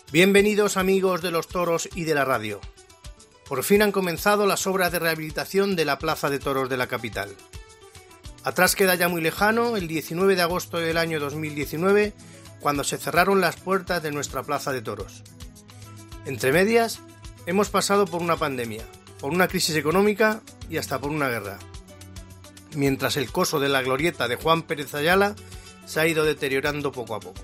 Bienvenidos amigos de los toros y de la radio. Por fin han comenzado las obras de rehabilitación de la Plaza de Toros de la capital. Atrás queda ya muy lejano el 19 de agosto del año 2019, cuando se cerraron las puertas de nuestra Plaza de Toros. Entre medias, hemos pasado por una pandemia, por una crisis económica y hasta por una guerra. Mientras el coso de la glorieta de Juan Pérez Ayala se ha ido deteriorando poco a poco.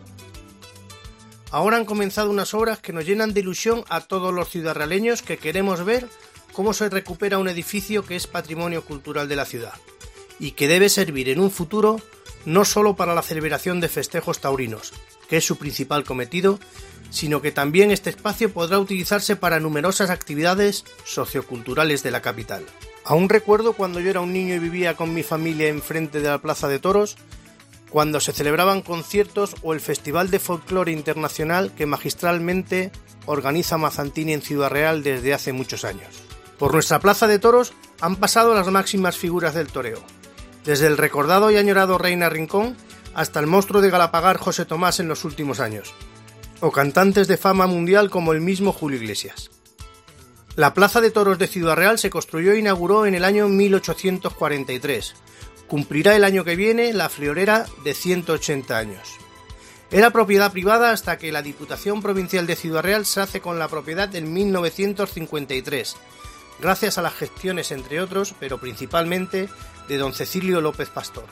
Ahora han comenzado unas obras que nos llenan de ilusión a todos los ciudadrealeños que queremos ver cómo se recupera un edificio que es patrimonio cultural de la ciudad y que debe servir en un futuro no solo para la celebración de festejos taurinos, que es su principal cometido, sino que también este espacio podrá utilizarse para numerosas actividades socioculturales de la capital. Aún recuerdo cuando yo era un niño y vivía con mi familia enfrente de la Plaza de Toros, cuando se celebraban conciertos o el Festival de Folclore Internacional que magistralmente organiza Mazzantini en Ciudad Real desde hace muchos años. Por nuestra Plaza de Toros han pasado las máximas figuras del toreo, desde el recordado y añorado Reina Rincón hasta el monstruo de Galapagar José Tomás en los últimos años, o cantantes de fama mundial como el mismo Julio Iglesias. La Plaza de Toros de Ciudad Real se construyó e inauguró en el año 1843, cumplirá el año que viene la friolera de 180 años. Era propiedad privada hasta que la Diputación Provincial de Ciudad Real se hace con la propiedad en 1953, gracias a las gestiones, entre otros, pero principalmente, de don Cecilio López Pastor.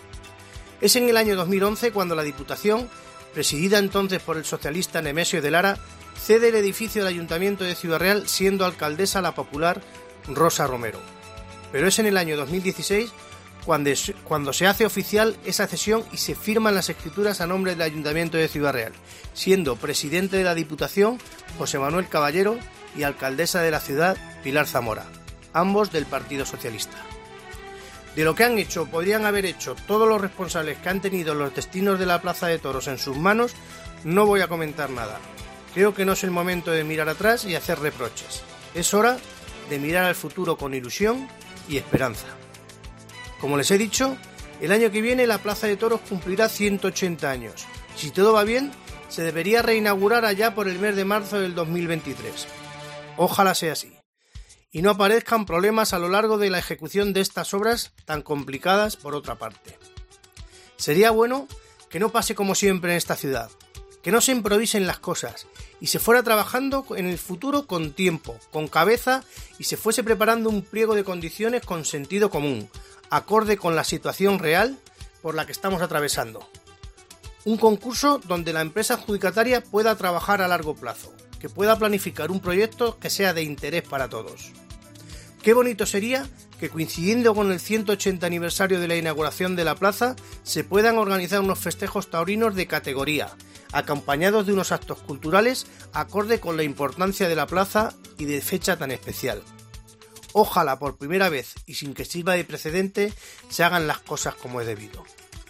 Es en el año 2011 cuando la Diputación, presidida entonces por el socialista Nemesio de Lara, cede el edificio del Ayuntamiento de Ciudad Real, siendo alcaldesa la popular Rosa Romero. Pero es en el año 2016 cuando se hace oficial esa cesión y se firman las escrituras a nombre del Ayuntamiento de Ciudad Real, siendo presidente de la Diputación José Manuel Caballero y alcaldesa de la ciudad Pilar Zamora, ambos del Partido Socialista. De lo que han hecho o podrían haber hecho todos los responsables que han tenido los destinos de la Plaza de Toros en sus manos, no voy a comentar nada. Creo que no es el momento de mirar atrás y hacer reproches. Es hora de mirar al futuro con ilusión y esperanza. Como les he dicho, el año que viene la Plaza de Toros cumplirá 180 años. Si todo va bien, se debería reinaugurar allá por el mes de marzo del 2023. Ojalá sea así. Y no aparezcan problemas a lo largo de la ejecución de estas obras tan complicadas por otra parte. Sería bueno que no pase como siempre en esta ciudad, que no se improvisen las cosas y se fuera trabajando en el futuro con tiempo, con cabeza y se fuese preparando un pliego de condiciones con sentido común, acorde con la situación real por la que estamos atravesando. Un concurso donde la empresa adjudicataria pueda trabajar a largo plazo, que pueda planificar un proyecto que sea de interés para todos. Qué bonito sería que coincidiendo con el 180 aniversario de la inauguración de la plaza se puedan organizar unos festejos taurinos de categoría, acompañados de unos actos culturales acorde con la importancia de la plaza y de fecha tan especial. Ojalá por primera vez y sin que sirva de precedente se hagan las cosas como es debido.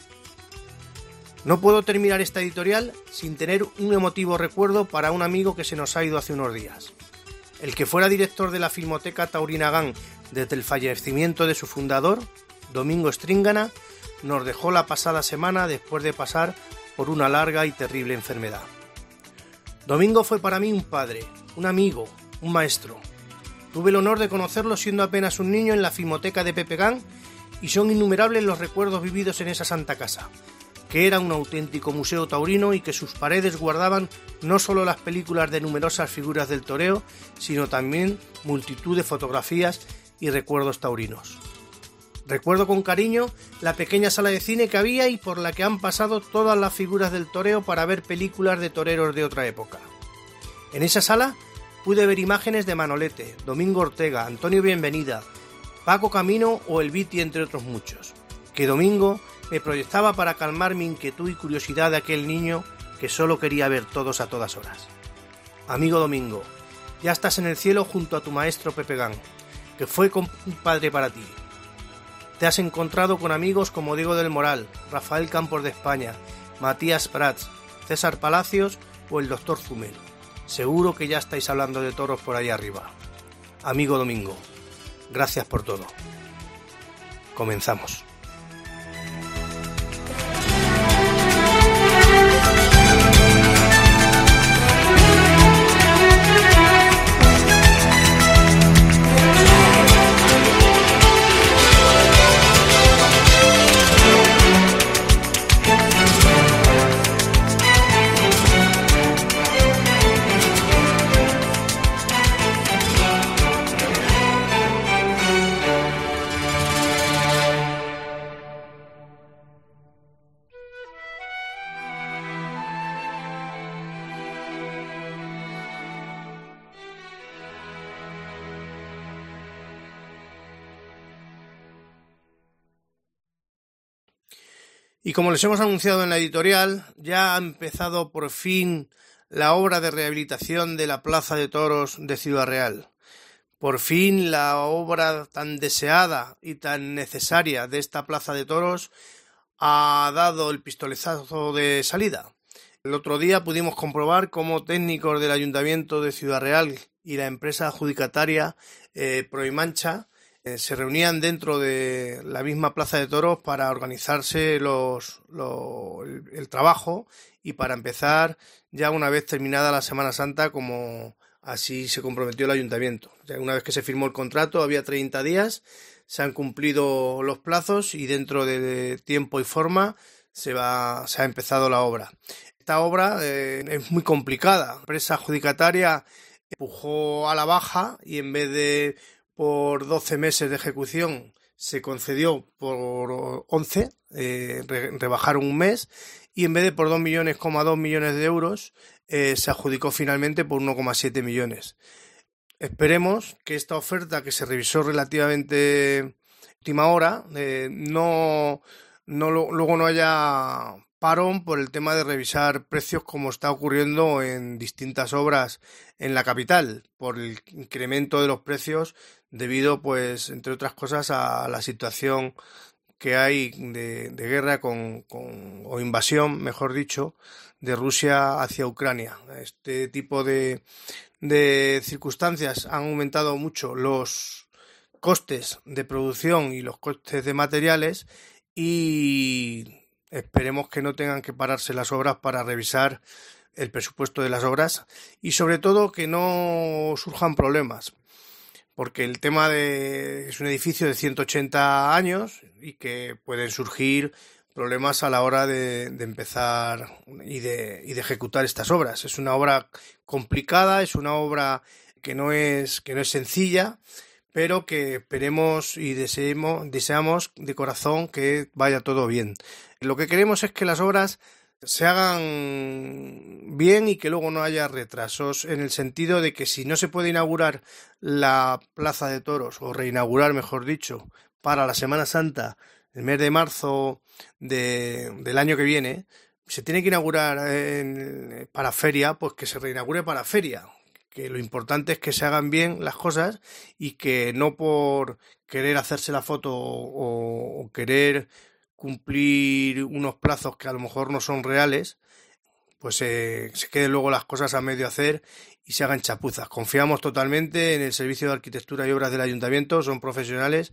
No puedo terminar esta editorial sin tener un emotivo recuerdo para un amigo que se nos ha ido hace unos días. El que fuera director de la Filmoteca Taurina GAN desde el fallecimiento de su fundador, Domingo Stringana, nos dejó la pasada semana después de pasar por una larga y terrible enfermedad. Domingo fue para mí un padre, un amigo, un maestro. Tuve el honor de conocerlo siendo apenas un niño en la Filmoteca de Pepe Gán y son innumerables los recuerdos vividos en esa santa casa, que era un auténtico museo taurino y que sus paredes guardaban no solo las películas de numerosas figuras del toreo, sino también multitud de fotografías y recuerdos taurinos. Recuerdo con cariño la pequeña sala de cine que había y por la que han pasado todas las figuras del toreo para ver películas de toreros de otra época. En esa sala pude ver imágenes de Manolete, Domingo Ortega, Antonio Bienvenida, Paco Camino o El Viti, entre otros muchos, que Domingo me proyectaba para calmar mi inquietud y curiosidad de aquel niño que solo quería ver todos a todas horas. Amigo Domingo, ya estás en el cielo junto a tu maestro Pepe Gán, que fue un padre para ti. Te has encontrado con amigos como Diego del Moral, Rafael Campos de España, Matías Prats, César Palacios o el Dr. Zumel. Seguro que ya estáis hablando de toros por ahí arriba. Amigo Domingo, gracias por todo. Comenzamos. Y como les hemos anunciado en la editorial, ya ha empezado por fin la obra de rehabilitación de la Plaza de Toros de Ciudad Real. Por fin la obra tan deseada y tan necesaria de esta Plaza de Toros ha dado el pistoletazo de salida. El otro día pudimos comprobar cómo técnicos del Ayuntamiento de Ciudad Real y la empresa adjudicataria Proimancha se reunían dentro de la misma Plaza de Toros para organizarse el trabajo y para empezar ya una vez terminada la Semana Santa, como así se comprometió el Ayuntamiento. Ya una vez que se firmó el contrato, había 30 días, se han cumplido los plazos y dentro de tiempo y forma se ha empezado la obra. Esta obra es muy complicada. La empresa adjudicataria empujó a la baja y en vez de por 12 meses de ejecución se concedió por 11, rebajaron un mes, y en vez de por 2,2 millones de euros se adjudicó finalmente por 1,7 millones. Esperemos que esta oferta, que se revisó relativamente última hora, luego no haya parón por el tema de revisar precios, como está ocurriendo en distintas obras en la capital, por el incremento de los precios debido, pues, entre otras cosas, a la situación que hay de guerra o invasión, mejor dicho, de Rusia hacia Ucrania. Este tipo de circunstancias han aumentado mucho los costes de producción y los costes de materiales, y esperemos que no tengan que pararse las obras para revisar el presupuesto de las obras y sobre todo que no surjan problemas, porque el tema es un edificio de 180 años y que pueden surgir problemas a la hora de empezar y de ejecutar estas obras. Es una obra complicada, es una obra que no es sencilla, pero que esperemos y deseamos de corazón que vaya todo bien. Lo que queremos es que las obras se hagan bien y que luego no haya retrasos, en el sentido de que si no se puede inaugurar la Plaza de Toros, o reinaugurar, mejor dicho, para la Semana Santa, el mes de marzo del año que viene, se tiene que inaugurar para feria, pues que se reinaugure para feria. Que lo importante es que se hagan bien las cosas y que no por querer hacerse la foto o querer cumplir unos plazos que a lo mejor no son reales, pues se queden luego las cosas a medio hacer y se hagan chapuzas. Confiamos totalmente en el Servicio de Arquitectura y Obras del Ayuntamiento, son profesionales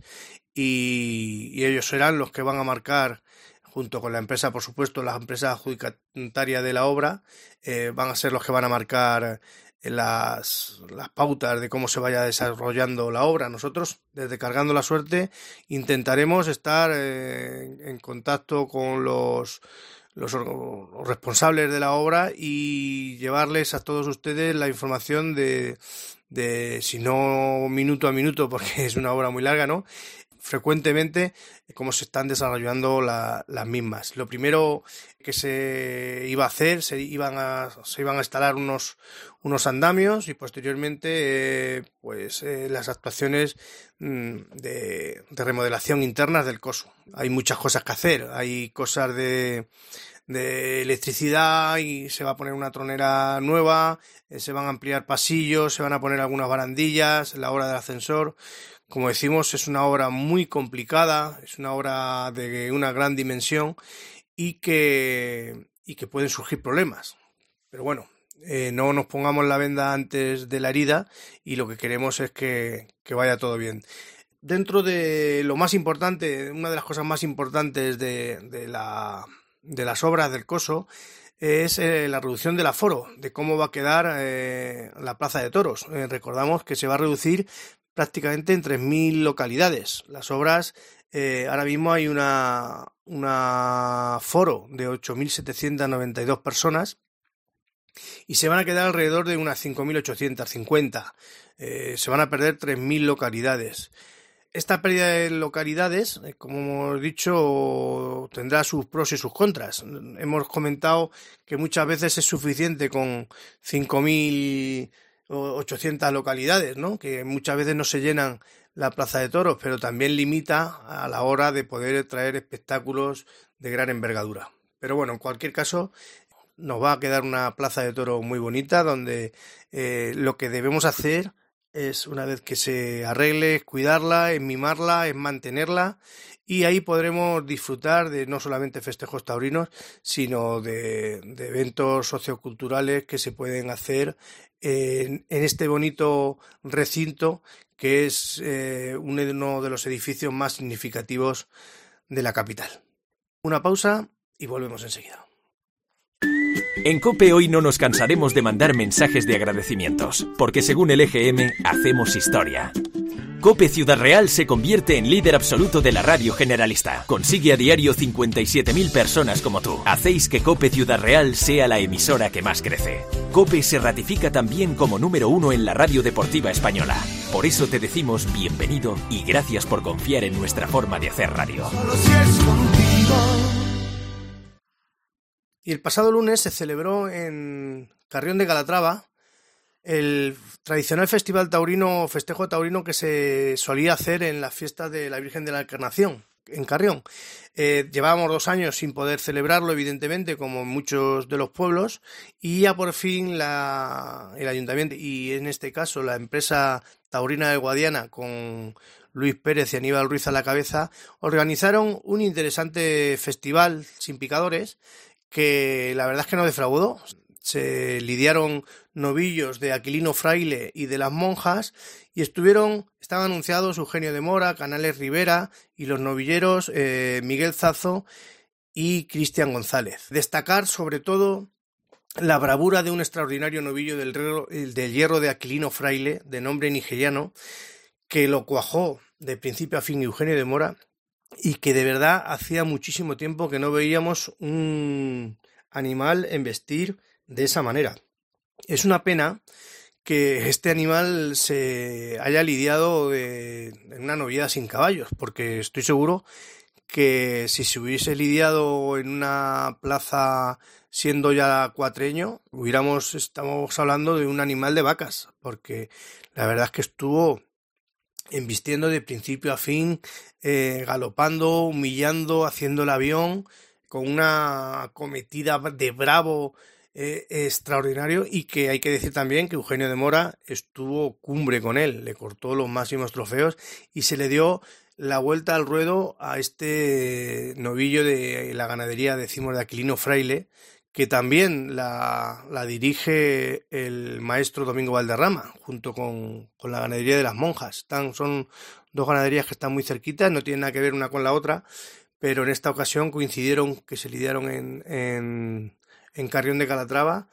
y ellos serán los que van a marcar, junto con la empresa, por supuesto, la empresa adjudicataria de la obra, van a ser los que van a marcar las pautas de cómo se vaya desarrollando la obra. Nosotros, desde Cargando la Suerte, intentaremos estar en contacto con los responsables de la obra y llevarles a todos ustedes la información de si no minuto a minuto, porque es una obra muy larga, ¿no?, frecuentemente, cómo se están desarrollando las mismas. Lo primero que se iba a hacer, se iban a instalar unos andamios y posteriormente las actuaciones de remodelación internas del coso. Hay muchas cosas que hacer, hay cosas de electricidad y se va a poner una tronera nueva, se van a ampliar pasillos, se van a poner algunas barandillas, la obra del ascensor. Como decimos, es una obra muy complicada, es una obra de una gran dimensión y que pueden surgir problemas. Pero bueno, no nos pongamos la venda antes de la herida y lo que queremos es que vaya todo bien. Dentro de lo más importante, una de las cosas más importantes de las obras del coso es la reducción del aforo, de cómo va a quedar la Plaza de Toros. Recordamos que se va a reducir prácticamente en 3.000 localidades. Las obras, ahora mismo hay un aforo de 8.792 personas y se van a quedar alrededor de unas 5.850. Se van a perder 3.000 localidades. Esta pérdida de localidades, como hemos dicho, tendrá sus pros y sus contras. Hemos comentado que muchas veces es suficiente con 5.800 localidades, ¿no?, que muchas veces no se llenan la Plaza de Toros, pero también limita a la hora de poder traer espectáculos de gran envergadura. Pero bueno, en cualquier caso, nos va a quedar una Plaza de Toros muy bonita, donde lo que debemos hacer es, una vez que se arregle, es cuidarla, es mimarla, es mantenerla, y ahí podremos disfrutar de no solamente festejos taurinos, sino de eventos socioculturales que se pueden hacer en este bonito recinto que es uno de los edificios más significativos de la capital. Una pausa y volvemos enseguida. En COPE hoy no nos cansaremos de mandar mensajes de agradecimientos, porque según el EGM, hacemos historia. COPE Ciudad Real se convierte en líder absoluto de la radio generalista. Consigue a diario 57.000 personas como tú. Hacéis que COPE Ciudad Real sea la emisora que más crece. COPE se ratifica también como número 1 en la radio deportiva española. Por eso te decimos bienvenido y gracias por confiar en nuestra forma de hacer radio. Solo si es contigo. Y el pasado lunes se celebró en Carrión de Calatrava el tradicional festival taurino, festejo taurino que se solía hacer en las fiestas de la Virgen de la Encarnación, en Carrión. Llevábamos 2 años sin poder celebrarlo, evidentemente, como en muchos de los pueblos, y ya por fin el ayuntamiento, y en este caso la empresa taurina del Guadiana, con Luis Pérez y Aníbal Ruiz a la cabeza, organizaron un interesante festival sin picadores, que la verdad es que no defraudó. Se lidiaron novillos de Aquilino Fraile y de las monjas y estaban anunciados Eugenio de Mora, Canales Rivera y los novilleros Miguel Zazo y Cristian González. Destacar sobre todo la bravura de un extraordinario novillo del hierro de Aquilino Fraile, de nombre nigeriano, que lo cuajó de principio a fin Eugenio de Mora y que de verdad hacía muchísimo tiempo que no veíamos un animal embestir de esa manera. Es una pena que este animal se haya lidiado en una novillada sin caballos, porque estoy seguro que si se hubiese lidiado en una plaza siendo ya cuatreño, estamos hablando de un animal de vacas, porque la verdad es que estuvo embistiendo de principio a fin, galopando, humillando, haciendo el avión, con una acometida de bravo extraordinario, y que hay que decir también que Eugenio de Mora estuvo cumbre con él, le cortó los máximos trofeos y se le dio la vuelta al ruedo a este novillo de la ganadería, decimos, de Aquilino Fraile, que también la dirige el maestro Domingo Valderrama, junto con la ganadería de las monjas. Son 2 ganaderías que están muy cerquitas, no tienen nada que ver una con la otra, pero en esta ocasión coincidieron, que se lidiaron en Carrión de Calatrava,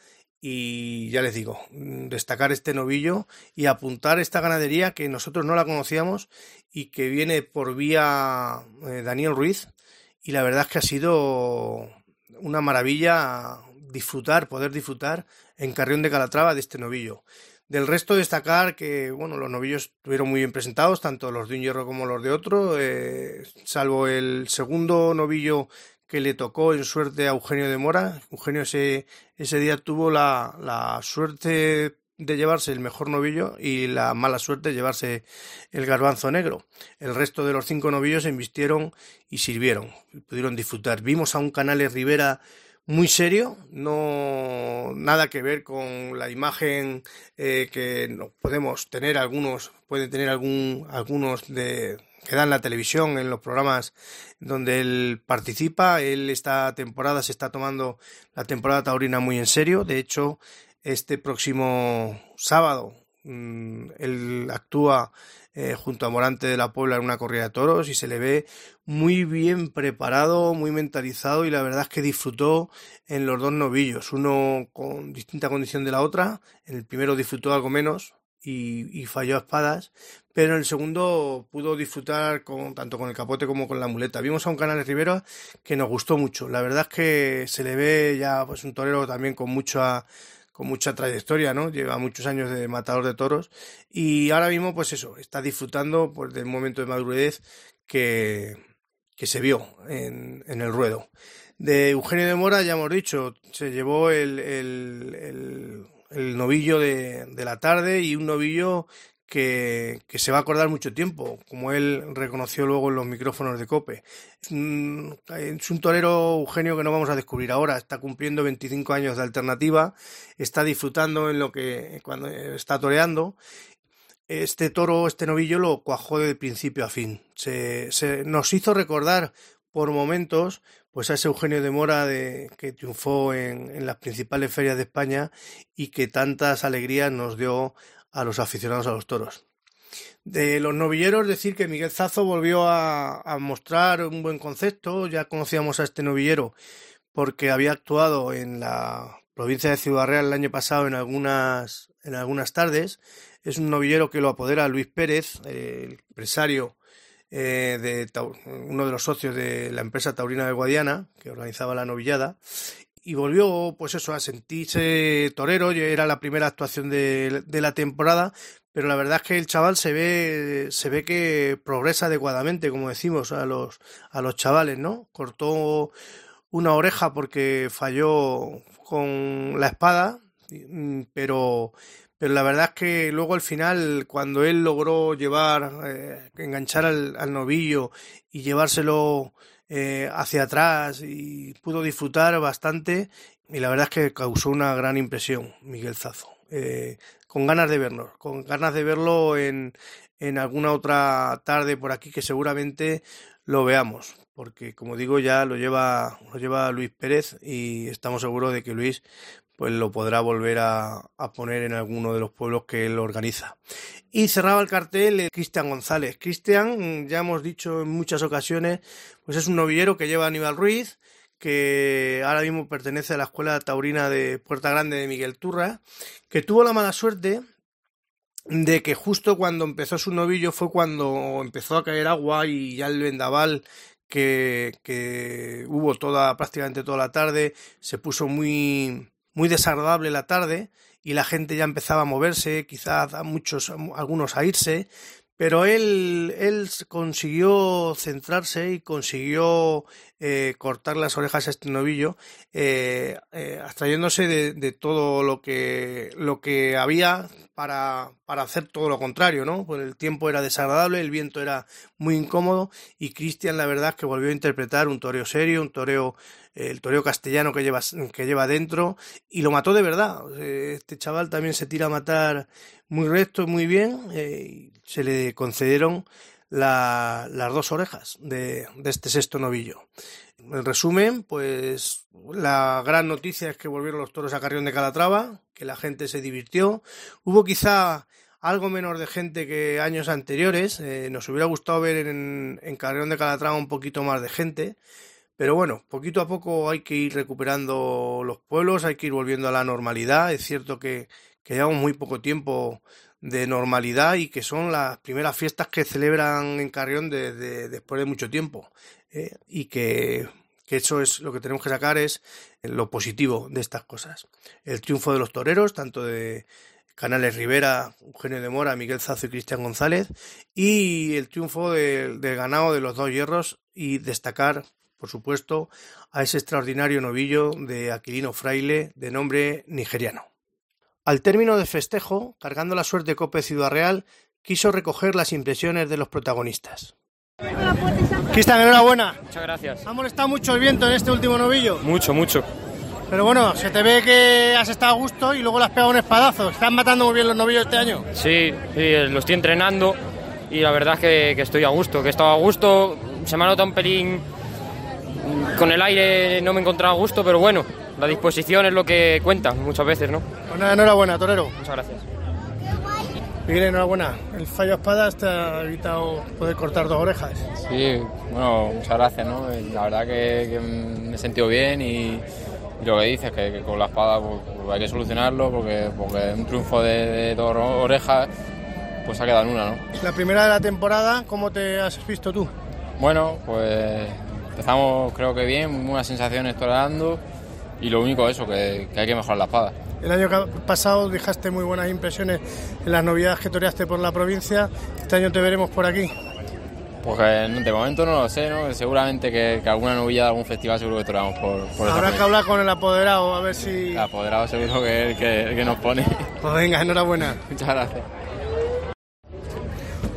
y ya les digo, destacar este novillo y apuntar esta ganadería que nosotros no la conocíamos y que viene por vía Daniel Ruiz, y la verdad es que ha sido una maravilla poder disfrutar en Carrión de Calatrava de este novillo. Del resto, destacar que los novillos estuvieron muy bien presentados, tanto los de un hierro como los de otro, salvo el segundo novillo que le tocó en suerte a Eugenio de Mora. Eugenio ese día tuvo la suerte de llevarse el mejor novillo y la mala suerte de llevarse el garbanzo negro. El resto de los 5 novillos se embistieron y sirvieron, pudieron disfrutar. Vimos a un Canales Rivera muy serio, no nada que ver con la imagen que no podemos tener pueden tener algunos que dan la televisión en los programas donde él participa. Él esta temporada se está tomando la temporada taurina muy en serio. De hecho, este próximo sábado él actúa junto a Morante de la Puebla en una corrida de toros y se le ve muy bien preparado, muy mentalizado, y la verdad es que disfrutó en los 2 novillos, uno con distinta condición de la otra. En el primero disfrutó algo menos y falló a espadas, pero en el segundo pudo disfrutar tanto con el capote como con la muleta. Vimos a un Canales Rivera que nos gustó mucho. La verdad es que se le ve ya pues un torero también con mucha trayectoria, ¿no? Lleva muchos años de matador de toros y ahora mismo pues eso, está disfrutando pues del momento de madurez que se vio en el ruedo. De Eugenio de Mora ya hemos dicho, se llevó el novillo de la tarde, y un novillo que se va a acordar mucho tiempo, como él reconoció luego en los micrófonos de COPE. Es un torero, Eugenio, que no vamos a descubrir ahora. Está cumpliendo 25 años de alternativa, está disfrutando cuando está toreando. Este toro, este novillo, lo cuajó de principio a fin. Nos hizo recordar por momentos pues a ese Eugenio de Mora que triunfó en las principales ferias de España y que tantas alegrías nos dio a los aficionados a los toros. De los novilleros, decir que Miguel Zazo volvió a mostrar un buen concepto. Ya conocíamos a este novillero porque había actuado en la provincia de Ciudad Real el año pasado en algunas tardes. Es un novillero que lo apodera Luis Pérez, el empresario, uno de los socios de la empresa taurina de Guadiana, que organizaba la novillada, y volvió pues eso, a sentirse torero. Era la primera actuación de la temporada, pero la verdad es que el chaval se ve que progresa adecuadamente, como decimos a los chavales, ¿no? Cortó una oreja porque falló con la espada, pero la verdad es que luego al final, cuando él logró enganchar al novillo y llevárselo hacia atrás, y pudo disfrutar bastante, y la verdad es que causó una gran impresión Miguel Zazo. Con ganas de verlo en alguna otra tarde por aquí, que seguramente lo veamos, porque como digo, ya lo lleva Luis Pérez, y estamos seguros de que Luis pues lo podrá volver a poner en alguno de los pueblos que él organiza. Y cerraba el cartel Cristian González. Cristian, ya hemos dicho en muchas ocasiones, pues es un novillero que lleva a Aníbal Ruiz, que ahora mismo pertenece a la Escuela Taurina de Puerta Grande de Miguel Turra, que tuvo la mala suerte de que justo cuando empezó su novillo fue cuando empezó a caer agua, y ya el vendaval que hubo prácticamente toda la tarde se puso muy desagradable la tarde, y la gente ya empezaba a moverse, quizás algunos a irse, pero él consiguió centrarse y consiguió cortar las orejas a este novillo, abstrayéndose de todo lo que había para hacer todo lo contrario, ¿no? Pues el tiempo era desagradable, el viento era muy incómodo, y Cristian, la verdad es que volvió a interpretar un toreo serio, el toreo castellano que lleva dentro, y lo mató de verdad. Este chaval también se tira a matar muy recto y muy bien. Se le concedieron las 2 orejas de este sexto novillo. En resumen, pues la gran noticia es que volvieron los toros a Carrión de Calatrava, que la gente se divirtió. Hubo quizá algo menos de gente que años anteriores. Nos hubiera gustado ver en Carrión de Calatrava un poquito más de gente, pero bueno, poquito a poco hay que ir recuperando los pueblos, hay que ir volviendo a la normalidad. Es cierto que llevamos muy poco tiempo de normalidad, y que son las primeras fiestas que celebran en Carrión después de mucho tiempo, y que eso es lo que tenemos que sacar, es lo positivo de estas cosas. El triunfo de los toreros, tanto de Canales Rivera, Eugenio de Mora, Miguel Zazo y Cristian González, y el triunfo del ganado de los 2 hierros, y destacar, por supuesto, a ese extraordinario novillo de Aquilino Fraile, de nombre nigeriano. Al término del festejo, Cargando la Suerte COPE Ciudad Real quiso recoger las impresiones de los protagonistas. Cristian, enhorabuena. Muchas gracias. ¿Ha molestado mucho el viento en este último novillo? Mucho. Pero bueno, se te ve que has estado a gusto y luego le has pegado un espadazo. ¿Están matando muy bien los novillos este año? Sí, lo estoy entrenando, y la verdad es que estoy a gusto, que he estado a gusto. Se me ha notado un pelín con el aire, no me he encontrado a gusto, pero bueno, la disposición es lo que cuenta muchas veces, ¿no? Pues nada, enhorabuena, torero. Muchas gracias. Miguel, enhorabuena. El fallo a espadas te ha evitado poder cortar 2 orejas. Sí, bueno, muchas gracias, ¿no? La verdad que me he sentido bien, y lo que dices, que con la espada pues hay que solucionarlo, porque un triunfo de 2 orejas pues ha quedado en una, ¿no? La primera de la temporada, ¿cómo te has visto tú? Bueno, pues empezamos creo que bien, buenas sensaciones toreando, y lo único eso, que hay que mejorar la espada. El año pasado dejaste muy buenas impresiones en las novedades que toreaste por la provincia. ¿Este año te veremos por aquí? Pues de momento no lo sé, ¿no? Seguramente que alguna novilla de algún festival seguro que toreamos por Habrá que hablar con el apoderado, a ver si... El apoderado seguro que nos pone. Pues venga, enhorabuena. Muchas gracias.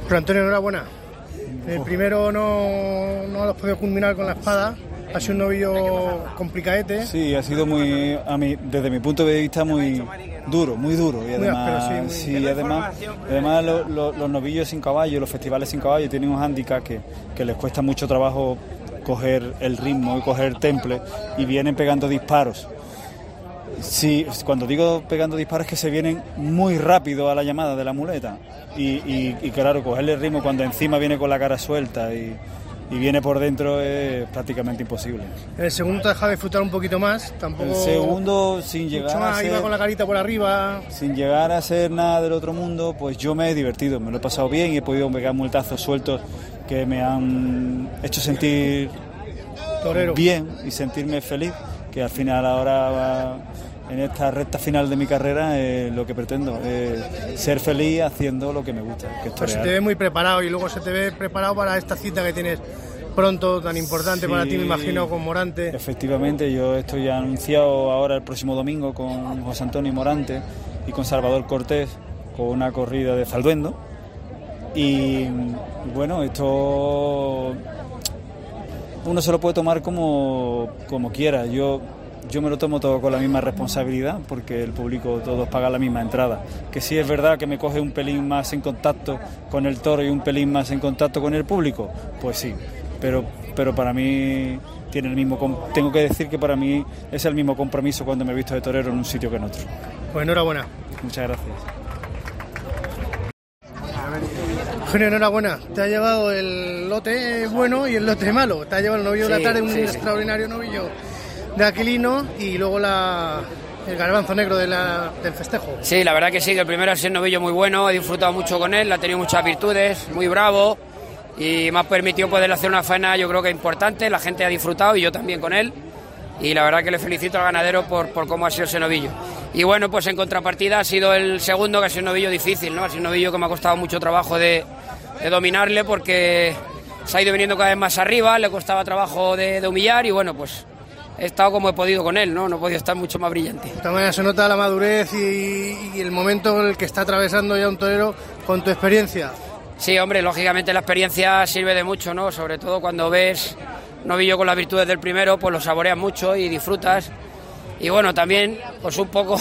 Pero Antonio, enhorabuena. El primero no lo has podido culminar con la espada. Ha sido un novillo complicadete. Sí, ha sido desde mi punto de vista muy duro y además, además los novillos sin caballo, los festivales sin caballo tienen un hándicap que les cuesta mucho trabajo coger el ritmo y coger el temple y vienen pegando disparos. Sí, cuando digo pegando disparos es que se vienen muy rápido a la llamada de la muleta y claro, cogerle el ritmo cuando encima viene con la cara suelta y viene por dentro es prácticamente imposible. El segundo te deja disfrutar un poquito más, tampoco. El segundo, sin llegar a ser, iba con la carita por arriba. Sin llegar a ser nada del otro mundo, pues yo me he divertido, me lo he pasado bien y he podido pegar multazos sueltos que me han hecho sentir torero bien y sentirme feliz, que al final ahora en esta recta final de mi carrera lo que pretendo es ser feliz haciendo lo que me gusta, que es torear. Pues se te ve muy preparado y luego se te ve preparado para esta cita que tienes pronto, tan importante para ti, me imagino, con Morante. Efectivamente, yo estoy anunciado ahora el próximo domingo con José Antonio Morante y con Salvador Cortés con una corrida de Zalduendo y bueno, esto uno se lo puede tomar como quiera. Yo me lo tomo todo con la misma responsabilidad porque el público todos paga la misma entrada. Que sí es verdad que me coge un pelín más en contacto con el toro y un pelín más en contacto con el público, pues sí, pero para mí tiene el mismo. Tengo que decir que para mí es el mismo compromiso cuando me he visto de torero en un sitio que en otro. Pues enhorabuena. Muchas gracias. Eugenio, enhorabuena. Te ha llevado el lote bueno y el lote malo. Te ha llevado el novillo de la tarde, un extraordinario novillo de Aquilino y luego el garbanzo negro del festejo. Sí, la verdad que sí, que el primero ha sido un novillo muy bueno, he disfrutado mucho con él, ha tenido muchas virtudes, muy bravo y me ha permitido poder hacer una faena yo creo que importante, la gente ha disfrutado y yo también con él y la verdad que le felicito al ganadero por cómo ha sido ese novillo. Y bueno, pues en contrapartida ha sido el segundo, que ha sido un novillo difícil, ¿no? Ha sido un novillo que me ha costado mucho trabajo de dominarle porque se ha ido viniendo cada vez más arriba, le costaba trabajo de humillar y bueno, pues he estado como he podido con él, ¿no? No he podido estar mucho más brillante. De esta manera se nota la madurez y el momento en el que está atravesando ya un torero con tu experiencia. Sí, hombre, lógicamente la experiencia sirve de mucho, ¿no? Sobre todo cuando ves un novillo con las virtudes del primero, pues lo saboreas mucho y disfrutas. Y bueno, también, pues un poco,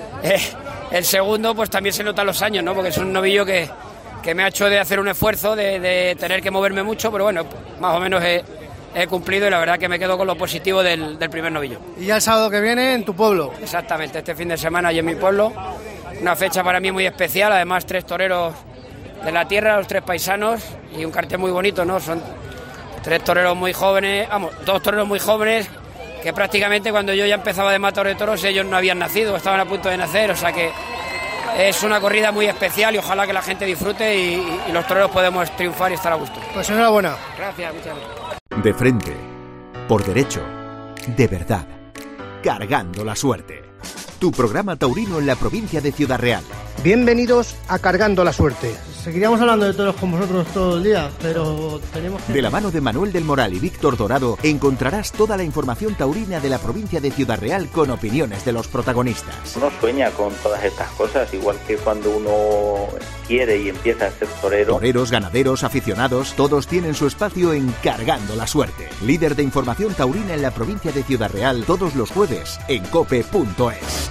el segundo, pues también se notan los años, ¿no? Porque es un novillo que me ha hecho de hacer un esfuerzo, de tener que moverme mucho, pero bueno, más o menos he cumplido y la verdad que me quedo con lo positivo del primer novillo. Y ya el sábado que viene en tu pueblo. Exactamente, este fin de semana allí en mi pueblo, una fecha para mí muy especial, además 3 toreros de la tierra, los 3 paisanos y un cartel muy bonito, ¿no? Son 3 toreros muy jóvenes, 2 toreros muy jóvenes que prácticamente cuando yo ya empezaba de matador de toros ellos no habían nacido, estaban a punto de nacer, o sea que es una corrida muy especial y ojalá que la gente disfrute y los toreros podemos triunfar y estar a gusto. Pues enhorabuena. Gracias, muchas gracias. De frente, por derecho, de verdad, cargando la suerte. Tu programa taurino en la provincia de Ciudad Real. Bienvenidos a Cargando la Suerte. Seguiríamos hablando de toros con vosotros todo el día, pero tenemos que... De la mano de Manuel del Moral y Víctor Dorado encontrarás toda la información taurina de la provincia de Ciudad Real con opiniones de los protagonistas. Uno sueña con todas estas cosas, igual que cuando uno quiere y empieza a ser torero. Toreros, ganaderos, aficionados, todos tienen su espacio en Cargando la Suerte. Líder de información taurina en la provincia de Ciudad Real, todos los jueves en cope.es.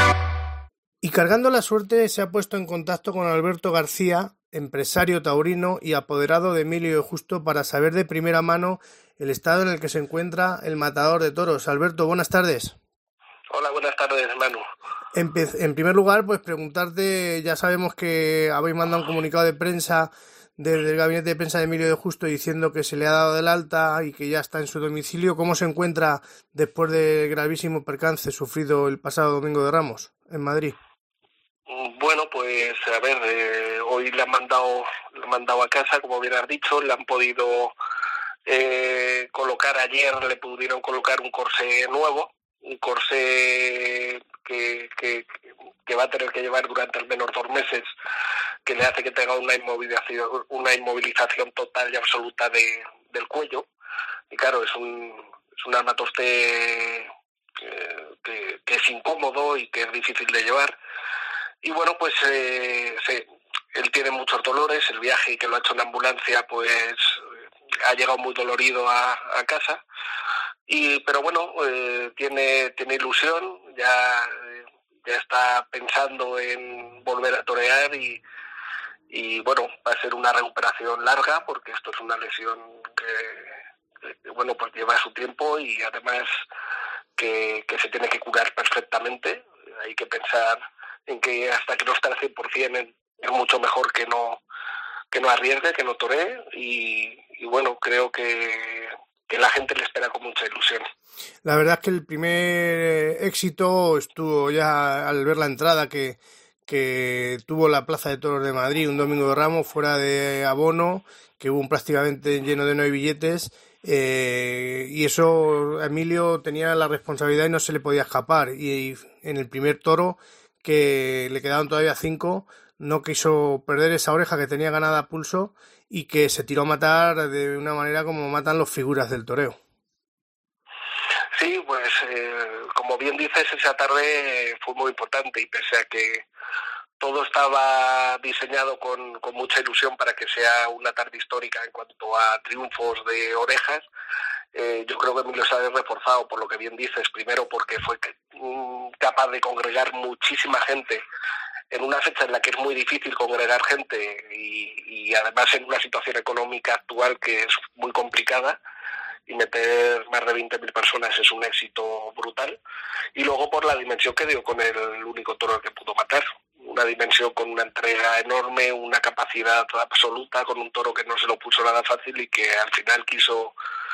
Y Cargando la Suerte se ha puesto en contacto con Alberto García, empresario taurino y apoderado de Emilio de Justo, para saber de primera mano el estado en el que se encuentra el matador de toros. Alberto, buenas tardes. Hola, buenas tardes, Manu. En primer lugar, pues preguntarte, ya sabemos que habéis mandado un comunicado de prensa desde el gabinete de prensa de Emilio de Justo diciendo que se le ha dado del alta y que ya está en su domicilio. ¿Cómo se encuentra después del gravísimo percance sufrido el pasado domingo de Ramos en Madrid? Bueno, pues a ver, hoy le han mandado a casa, como bien has dicho, le han podido colocar ayer, le pudieron colocar un corsé nuevo, un corsé que va a tener que llevar durante al menos 2 meses, que le hace que tenga una inmovilización total y absoluta del cuello. Y claro, es un armatoste que es incómodo y que es difícil de llevar. Y bueno, pues él tiene muchos dolores, el viaje que lo ha hecho en ambulancia pues ha llegado muy dolorido a casa, pero bueno, tiene ilusión, ya está pensando en volver a torear y bueno, va a ser una recuperación larga porque esto es una lesión que bueno, pues lleva su tiempo y además que se tiene que curar perfectamente. Hay que pensar en que hasta que no esté al 100% es mucho mejor que no arriesgue, que no toree y bueno, creo que la gente le espera con mucha ilusión. La verdad es que el primer éxito estuvo ya al ver la entrada que tuvo la Plaza de Toros de Madrid un domingo de Ramos fuera de abono, que hubo prácticamente lleno de 9 billetes, y eso Emilio tenía la responsabilidad y no se le podía escapar, y en el primer toro, que le quedaban todavía 5, no quiso perder esa oreja que tenía ganada a pulso y que se tiró a matar de una manera como matan los figuras del toreo. Sí, pues como bien dices, esa tarde fue muy importante y pese a que todo estaba diseñado con mucha ilusión para que sea una tarde histórica en cuanto a triunfos de orejas, yo creo que Emilio se ha reforzado por lo que bien dices, primero porque fue capaz de congregar muchísima gente en una fecha en la que es muy difícil congregar gente y además en una situación económica actual que es muy complicada, y meter más de 20.000 personas es un éxito brutal, y luego por la dimensión que dio con el único toro que pudo matar, una dimensión con una entrega enorme, una capacidad absoluta, con un toro que no se lo puso nada fácil y que al final quiso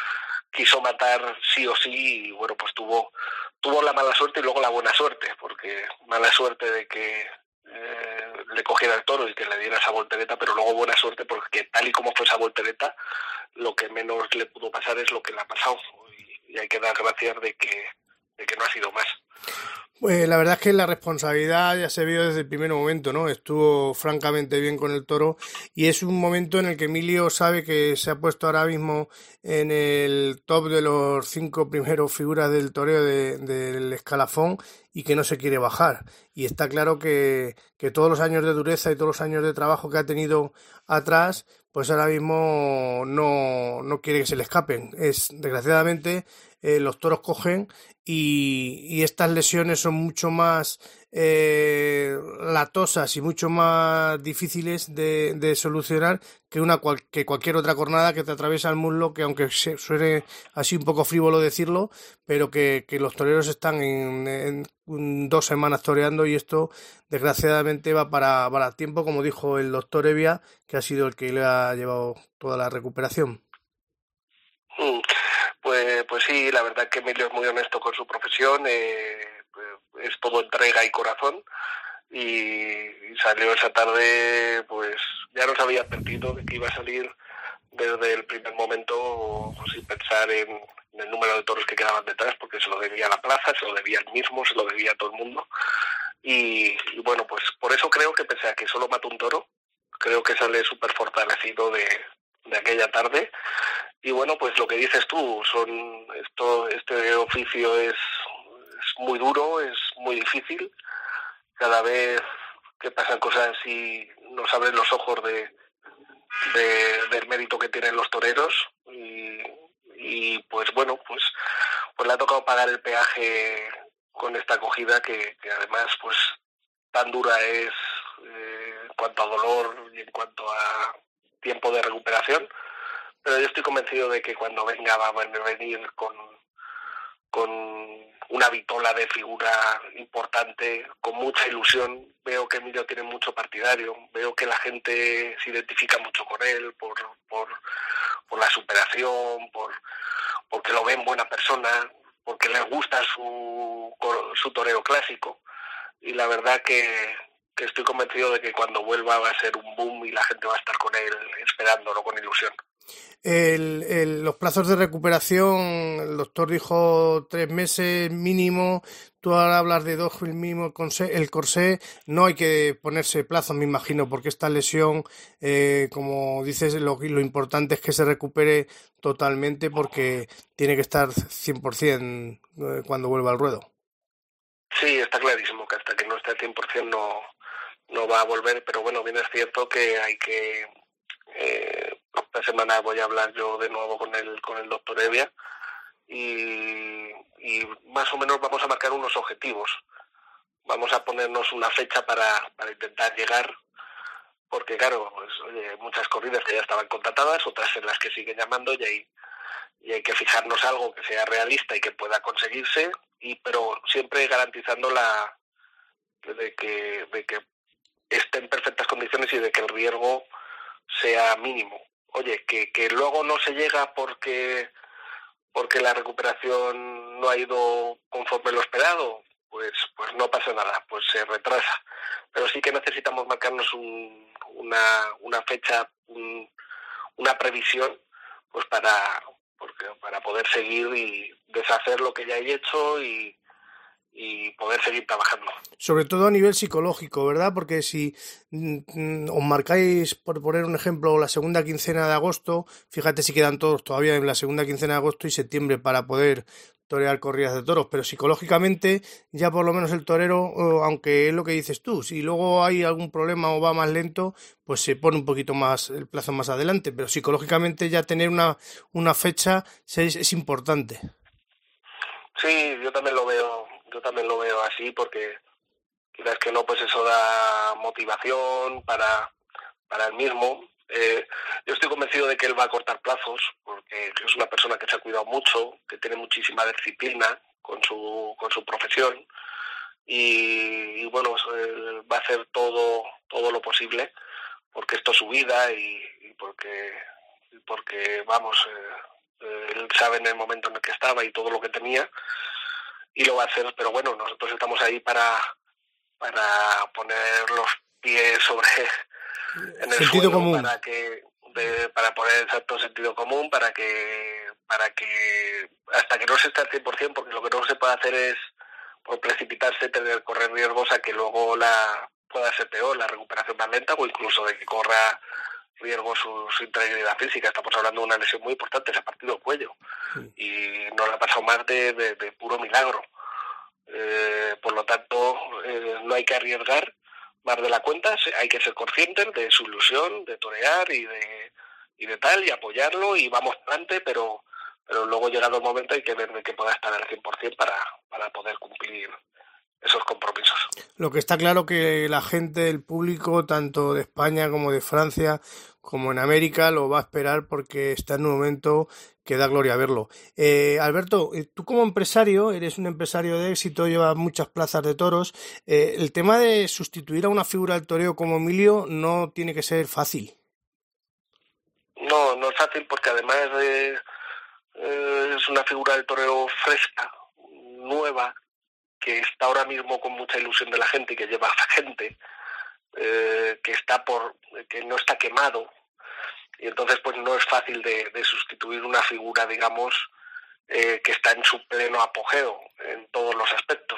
matar sí o sí, y bueno, pues tuvo la mala suerte y luego la buena suerte, porque mala suerte de que le cogiera el toro y que le diera esa voltereta, pero luego buena suerte porque tal y como fue esa voltereta, lo que menos le pudo pasar es lo que le ha pasado, y hay que dar gracias de que no ha sido más. Pues la verdad es que la responsabilidad ya se vio desde el primer momento, ¿no? Estuvo francamente bien con el toro y es un momento en el que Emilio sabe que se ha puesto ahora mismo en el top de los 5 primeros figuras del toreo del escalafón y que no se quiere bajar. Y está claro que todos los años de dureza y todos los años de trabajo que ha tenido atrás, pues ahora mismo no quiere que se le escapen. Desgraciadamente, los toros cogen y estas lesiones son mucho más latosas y mucho más difíciles de solucionar que cualquier otra cornada que te atraviesa el muslo, que aunque suene así un poco frívolo decirlo, pero que los toreros están en 2 semanas toreando y esto desgraciadamente va para tiempo, como dijo el doctor Evia, que ha sido el que le ha llevado toda la recuperación. Pues sí, la verdad que Emilio es muy honesto con su profesión, es todo entrega y corazón, y salió esa tarde, pues ya nos había advertido de que iba a salir desde el primer momento, pues, sin pensar en el número de toros que quedaban detrás, porque se lo debía a la plaza, se lo debía al mismo, se lo debía a todo el mundo, y bueno, pues por eso creo que pese a que solo mató un toro, creo que sale súper fortalecido de aquella tarde. Y bueno, pues lo que dices tú, este oficio es muy duro, es muy difícil. Cada vez que pasan cosas y nos abren los ojos del mérito que tienen los toreros, y pues bueno, pues le ha tocado pagar el peaje con esta acogida que además pues tan dura es en cuanto a dolor y en cuanto a tiempo de recuperación. Pero yo estoy convencido de que cuando venga va a venir con una vitola de figura importante, con mucha ilusión. Veo que Emilio tiene mucho partidario, veo que la gente se identifica mucho con él por la superación, porque lo ven buena persona, porque les gusta su toreo clásico. Y la verdad que estoy convencido de que cuando vuelva va a ser un boom y la gente va a estar con él esperándolo con ilusión. Los plazos de recuperación, el doctor dijo 3 meses mínimo, tú ahora hablas de 2, el mínimo, el corsé, no hay que ponerse plazos, me imagino, porque esta lesión, como dices, lo importante es que se recupere totalmente porque tiene que estar 100% cuando vuelva al ruedo. Sí, está clarísimo que hasta que no esté al 100% no va a volver, pero bueno, bien es cierto que hay que... esta semana voy a hablar yo de nuevo con el doctor Evia y más o menos vamos a marcar unos objetivos. Vamos a ponernos una fecha para intentar llegar, porque claro, pues, oye, hay muchas corridas que ya estaban contratadas, otras en las que siguen llamando y hay que fijarnos algo que sea realista y que pueda conseguirse, pero siempre garantizando de que esté en perfectas condiciones y de que el riesgo sea mínimo. Oye, que luego no se llega porque la recuperación no ha ido conforme lo esperado, pues no pasa nada, pues se retrasa. Pero sí que necesitamos marcarnos una fecha, una previsión, pues para poder seguir y deshacer lo que ya he hecho y poder seguir trabajando. Sobre todo a nivel psicológico, ¿verdad? Porque si os marcáis, por poner un ejemplo, la segunda quincena de agosto, fíjate si quedan todos todavía en la segunda quincena de agosto y septiembre para poder torear corridas de toros, pero psicológicamente ya por lo menos el torero, aunque es lo que dices tú, si luego hay algún problema o va más lento, pues se pone un poquito más el plazo más adelante, pero psicológicamente ya tener una fecha es importante. Sí, yo también lo veo así, porque quizás que no, pues eso da motivación para el mismo. Yo estoy convencido de que él va a cortar plazos, porque es una persona que se ha cuidado mucho, que tiene muchísima disciplina con su profesión y bueno, va a hacer todo lo posible porque esto es su vida y porque vamos, él sabe en el momento en el que estaba y todo lo que tenía y lo va a hacer, pero bueno, nosotros estamos ahí para poner los pies en el sentido suelo, común. para poner exacto sentido común, para que hasta que no se esté al 100%, porque lo que no se puede hacer es, por precipitarse, correr riesgos a que luego pueda ser peor, la recuperación más lenta o incluso de que corra riesgo su integridad física. Estamos hablando de una lesión muy importante, se ha partido el cuello y no le ha pasado más de puro milagro. Por lo tanto, no hay que arriesgar más de la cuenta, hay que ser conscientes de su ilusión, de torear y de tal, y apoyarlo y vamos adelante, pero luego llegado el momento hay que ver de que pueda estar al 100% para poder cumplir esos compromisos. Lo que está claro que la gente, el público, tanto de España como de Francia, como en América, lo va a esperar porque está en un momento que da gloria verlo. Alberto, tú como empresario, eres un empresario de éxito, llevas muchas plazas de toros. El tema de sustituir a una figura del toreo como Emilio no tiene que ser fácil. No es fácil porque además es una figura del toreo fresca, nueva, que está ahora mismo con mucha ilusión de la gente y que lleva gente, que no está quemado, y entonces pues no es fácil de sustituir una figura, digamos, que está en su pleno apogeo en todos los aspectos.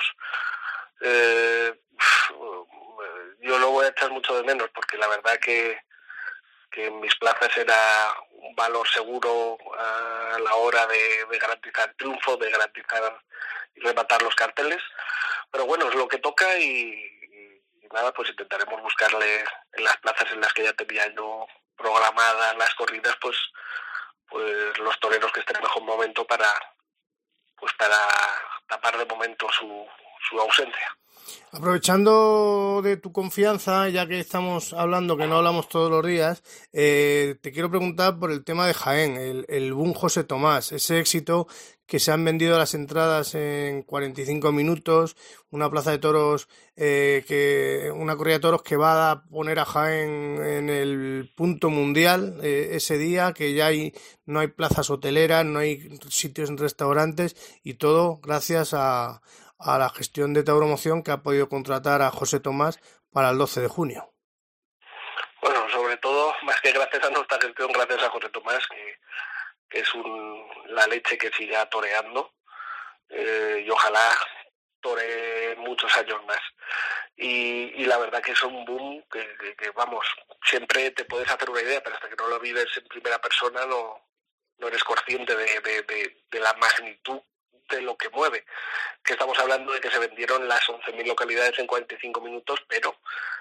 Yo lo voy a echar mucho de menos porque la verdad que en mis plazas era un valor seguro a la hora de garantizar triunfo, de garantizar y rematar los carteles, pero bueno, es lo que toca y nada, pues intentaremos buscarle en las plazas en las que ya tenía yo programadas las corridas, pues los toreros que estén en mejor momento para tapar de momento su ausencia. Aprovechando de tu confianza, ya que estamos hablando, que no hablamos todos los días, te quiero preguntar por el tema de Jaén, el boom José Tomás, ese éxito que se han vendido las entradas en 45 minutos, una plaza de toros, una corrida de toros que va a poner a Jaén en el punto mundial ese día, que ya no hay plazas hoteleras, no hay sitios en restaurantes y todo gracias a la gestión de Tauromoción, que ha podido contratar a José Tomás para el 12 de junio. Bueno, sobre todo, más que gracias a nuestra gestión, gracias a José Tomás, que es la leche que siga toreando, y ojalá toree muchos años más. Y la verdad que es un boom que vamos, siempre te puedes hacer una idea, pero hasta que no lo vives en primera persona no eres consciente de la magnitud de lo que mueve, que estamos hablando de que se vendieron las 11.000 localidades en 45 minutos, pero es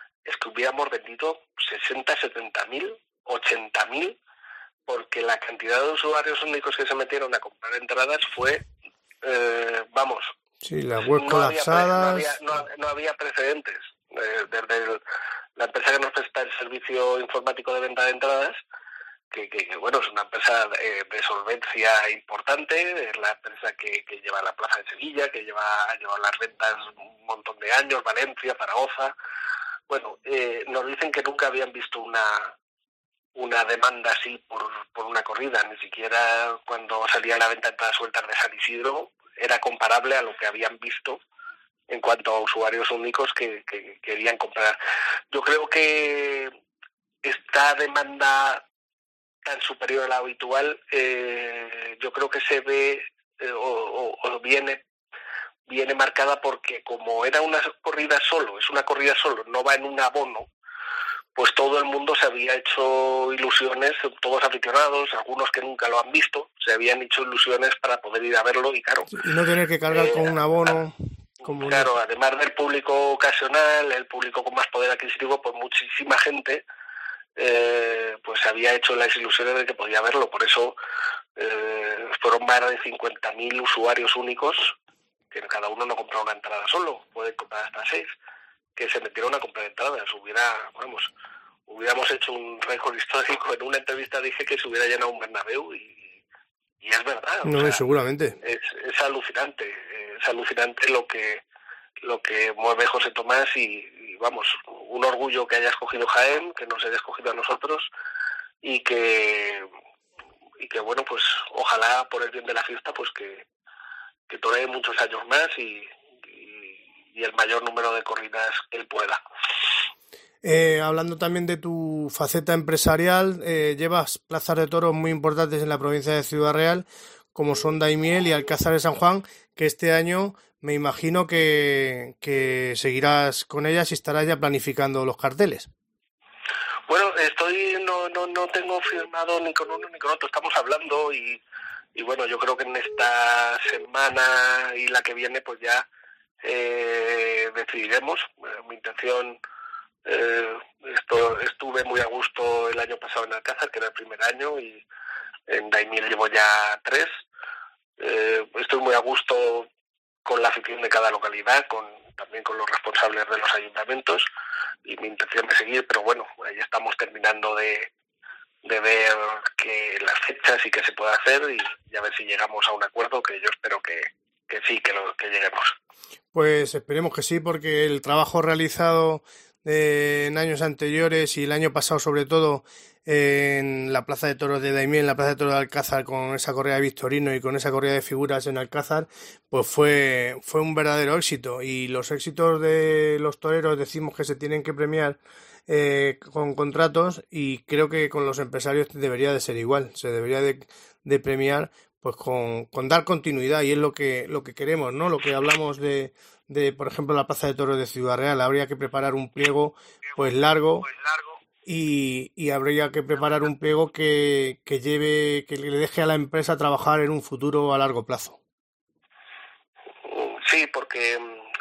que hubiéramos vendido 60, 70.000, 80.000, porque la cantidad de usuarios únicos que se metieron a comprar entradas fue, vamos, sí, las webs colapsadas. No había precedentes. Desde la empresa que nos presta el servicio informático de venta de entradas, que bueno, es una empresa de solvencia importante, es la empresa que lleva la Plaza de Sevilla, que lleva las ventas un montón de años, Valencia, Zaragoza. Bueno, nos dicen que nunca habían visto una demanda así por una corrida, ni siquiera cuando salía la venta de entradas sueltas de San Isidro era comparable a lo que habían visto en cuanto a usuarios únicos que querían comprar. Yo creo que esta demanda tan superior a la habitual, yo creo que se ve o viene marcada porque como era una corrida solo, no va en un abono, pues todo el mundo se había hecho ilusiones, todos aficionados, algunos que nunca lo han visto, se habían hecho ilusiones para poder ir a verlo y claro. Y no tener que cargar con un abono. Claro, además del público ocasional, el público con más poder adquisitivo, pues muchísima gente pues se había hecho las ilusiones de que podía verlo. Por eso fueron más de 50.000 usuarios únicos, que cada uno no compró una entrada solo, pueden comprar hasta 6, que se metieron a comprar entradas. Hubiéramos hecho un récord histórico. En una entrevista dije que se hubiera llenado un Bernabéu y es verdad. No, seguramente. Es alucinante, lo que mueve José Tomás y vamos, un orgullo que haya escogido Jaén, que nos haya escogido a nosotros y que bueno, pues ojalá por el bien de la fiesta, pues que toree muchos años más y el mayor número de corridas que él pueda. Hablando también de tu faceta empresarial, llevas plazas de toros muy importantes en la provincia de Ciudad Real, como son Daimiel y Alcázar de San Juan, que este año me imagino que seguirás con ellas y estarás ya planificando los carteles. Bueno, no tengo firmado ni con uno ni con otro, estamos hablando y bueno, yo creo que en esta semana y la que viene pues ya decidiremos. Mi intención, estuve muy a gusto el año pasado en Alcázar, que era el primer año, y en Daimiel llevo ya 3. Estoy muy a gusto con la afición de cada localidad, también con los responsables de los ayuntamientos, y mi intención es seguir, pero bueno, ahí estamos terminando de ver que las fechas y qué se puede hacer y a ver si llegamos a un acuerdo, que yo espero que sí, que lleguemos. Pues esperemos que sí, porque el trabajo realizado en años anteriores y el año pasado sobre todo en la Plaza de Toros de Daimiel, en la Plaza de Toros de Alcázar, con esa corrida de Victorino y con esa corrida de figuras en Alcázar, pues fue un verdadero éxito. Y los éxitos de los toreros decimos que se tienen que premiar con contratos, y creo que con los empresarios debería de ser igual. Se debería de premiar pues con dar continuidad, y es lo que queremos, ¿no? Lo que hablamos de por ejemplo, la Plaza de Toros de Ciudad Real. Habría que preparar un pliego pues largo y habría que preparar un pliego que le deje a la empresa trabajar en un futuro a largo plazo. Sí, porque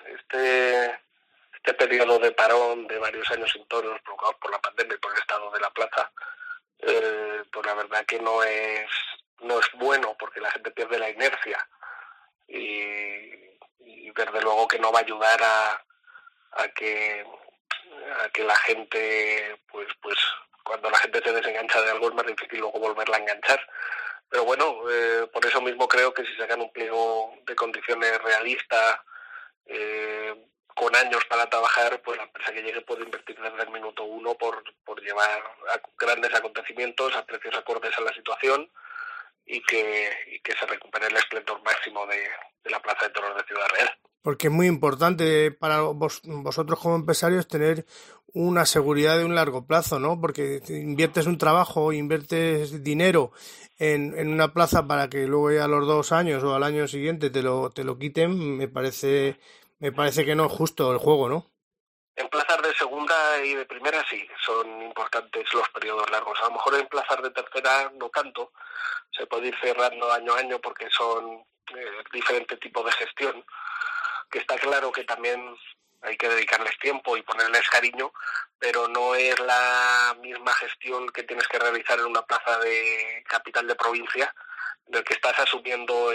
este periodo de parón de varios años sin toros provocados por la pandemia y por el estado de la plaza, pues la verdad que no es bueno, porque la gente pierde la inercia y desde luego que no va a ayudar a que la gente pues cuando la gente se desengancha de algo es más difícil luego volverla a enganchar. Pero bueno, por eso mismo creo que si sacan un pliego de condiciones realistas, con años para trabajar, pues la empresa que llegue puede invertir desde el minuto 1 por llevar a grandes acontecimios a precios acordes a la situación y que se recupere el esplendor máximo de la Plaza de Toros de Ciudad Real. Porque es muy importante para vosotros como empresarios tener una seguridad de un largo plazo, ¿no? Porque inviertes un trabajo, inviertes dinero en una plaza para que luego ya a los 2 años o al año siguiente te lo quiten. Me parece que no es justo el juego, ¿no? En plazas de segunda y de primera sí, son importantes los periodos largos. A lo mejor en plazas de tercera no tanto, se puede ir cerrando año a año porque son diferentes tipos de gestión, que está claro que también hay que dedicarles tiempo y ponerles cariño, pero no es la misma gestión que tienes que realizar en una plaza de capital de provincia, en el que estás asumiendo,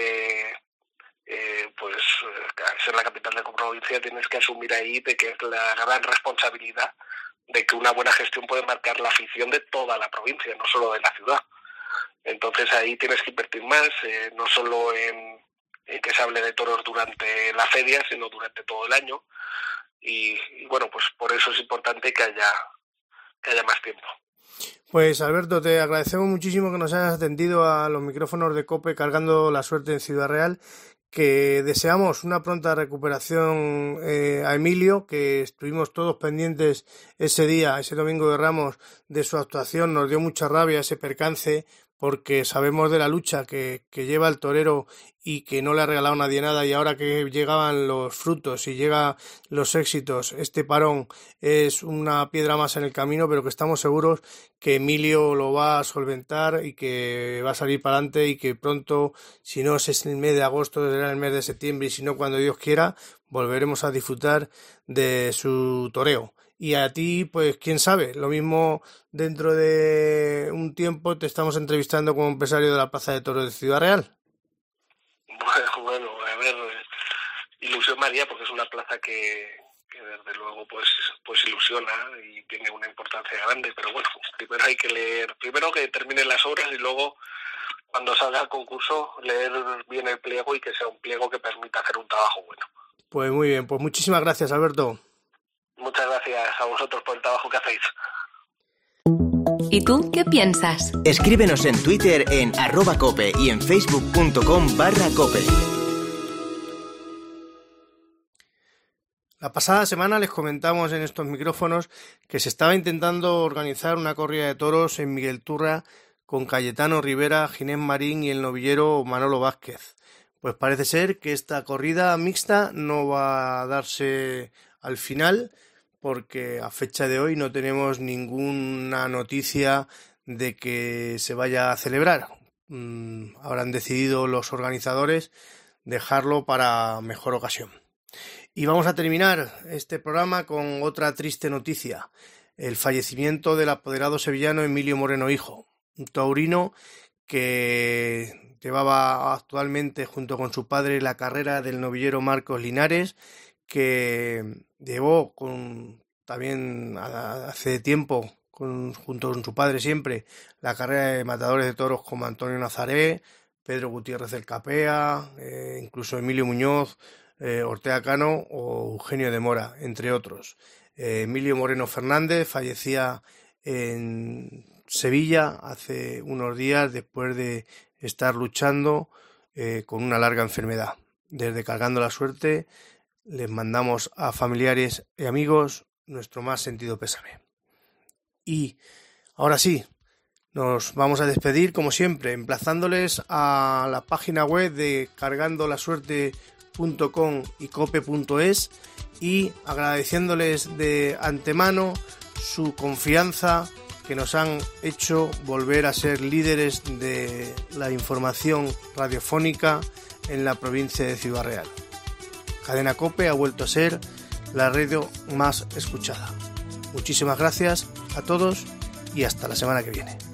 al ser la capital de provincia tienes que asumir ahí de que es la gran responsabilidad de que una buena gestión puede marcar la afición de toda la provincia, no solo de la ciudad. Entonces ahí tienes que invertir más, no solo en que se hable de toros durante la feria, sino durante todo el año. Y bueno, pues por eso es importante que haya más tiempo. Pues Alberto, te agradecemos muchísimo que nos hayas atendido a los micrófonos de COPE Cargando la Suerte en Ciudad Real, que deseamos una pronta recuperación a Emilio, que estuvimos todos pendientes ese día, ese domingo de Ramos, de su actuación. Nos dio mucha rabia ese percance, porque sabemos de la lucha que lleva el torero y que no le ha regalado a nadie nada, y ahora que llegaban los frutos y llegan los éxitos, este parón es una piedra más en el camino, pero que estamos seguros que Emilio lo va a solventar y que va a salir para adelante, y que pronto, si no es el mes de agosto, será el mes de septiembre, y si no, cuando Dios quiera, volveremos a disfrutar de su toreo. Y a ti, pues quién sabe, lo mismo dentro de un tiempo te estamos entrevistando como empresario de la Plaza de Toros de Ciudad Real. Bueno, a ver, ilusión María, porque es una plaza que desde luego pues ilusiona y tiene una importancia grande, pero bueno, primero hay que leer, primero que terminen las obras y luego cuando salga el concurso leer bien el pliego y que sea un pliego que permita hacer un trabajo bueno. Pues muy bien, pues muchísimas gracias, Alberto. Muchas gracias a vosotros por el trabajo que hacéis. ¿Y tú qué piensas? Escríbenos en Twitter en @cope y en facebook.com/cope. La pasada semana les comentamos en estos micrófonos que se estaba intentando organizar una corrida de toros en Miguelturra con Cayetano Rivera, Ginés Marín y el novillero Manolo Vázquez. Pues parece ser que esta corrida mixta no va a darse al final, porque a fecha de hoy no tenemos ninguna noticia de que se vaya a celebrar. Habrán decidido los organizadores dejarlo para mejor ocasión. Y vamos a terminar este programa con otra triste noticia: el fallecimiento del apoderado sevillano Emilio Moreno Hijo, un taurino que llevaba actualmente junto con su padre la carrera del novillero Marcos Linares, que llevó también hace tiempo, junto con su padre siempre, la carrera de matadores de toros como Antonio Nazaré, Pedro Gutiérrez del Capea, incluso Emilio Muñoz, Ortega Cano o Eugenio de Mora, entre otros. Emilio Moreno Fernández fallecía en Sevilla hace unos días después de estar luchando con una larga enfermedad. Desde Cargando la Suerte les mandamos a familiares y amigos nuestro más sentido pésame. Y ahora sí, nos vamos a despedir como siempre, emplazándoles a la página web de cargandolasuerte.com y cope.es y agradeciéndoles de antemano su confianza, que nos han hecho volver a ser líderes de la información radiofónica en la provincia de Ciudad Real. Cadena COPE ha vuelto a ser la radio más escuchada. Muchísimas gracias a todos y hasta la semana que viene.